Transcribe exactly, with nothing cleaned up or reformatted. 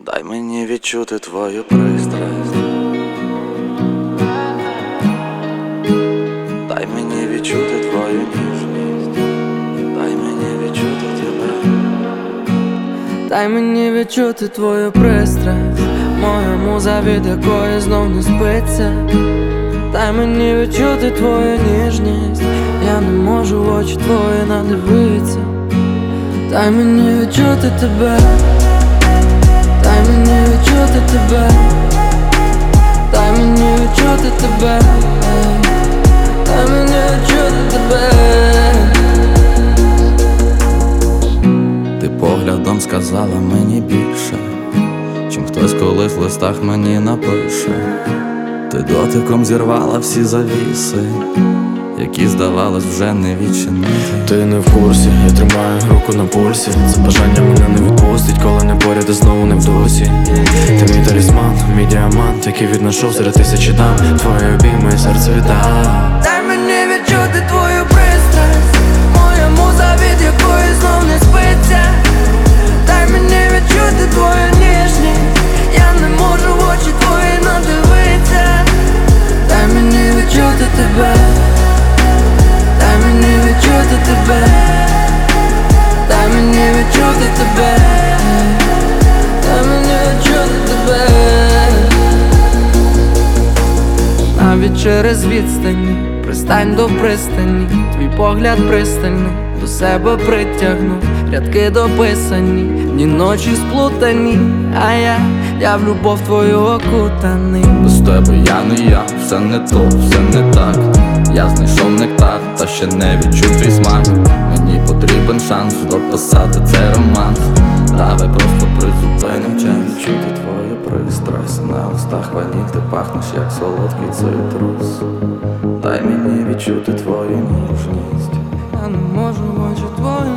Дай мені відчути твою пристрасть, дай мені відчути твою ніжність, дай мені відчути тебе. Дай мені відчути твою пристрасть, моя муза, від якої знов не спиться. Дай мені відчути твою ніжність, я не можу в очі твої надивитися. Дай мені відчути тебе, дай мені відчути тебе, дай мені відчути тебе, дай мені відчути тебе. Ти поглядом сказала мені більше, чим хтось колись в листах мені напише. Ти дотиком зірвала всі завіси, які, здавалось, вже не відчинити. Ти не в курсі, я тримаю руку на пульсі. Це бажання мене не відпустить, коли не поряд і знову не в дусі. Ти мій талісман, мій діамант, який відношу серед тисячі дам. Твої обійми і серце віддам. Дай мені відчути твою пристрасть, моя муза, від якої знов не спиться. Дай мені відчути твою ніжність, я не можу в очі твої надивитися. Дай мені відчути тебе, дай мені відчути тебе, дай мені відчути тебе, дай мені відчути тебе. Навіть через відстані, пристань до пристані, твій погляд пристальний, до себе притягнув, рядки дописані, ні ночі сплутані, а я, я в любов твою окутаний. Без тебе я не я, все не то, все не так. Я знайшов нектар, та ще не відчув твій смак. Мені потрібен шанс дописати цей романс. Давай просто призупиним час. Відчути твою пристрасть, на устах ваніль, ти пахнеш як солодкий цитрус. Дай мені відчути твою ніжність, Я не можу в очі твої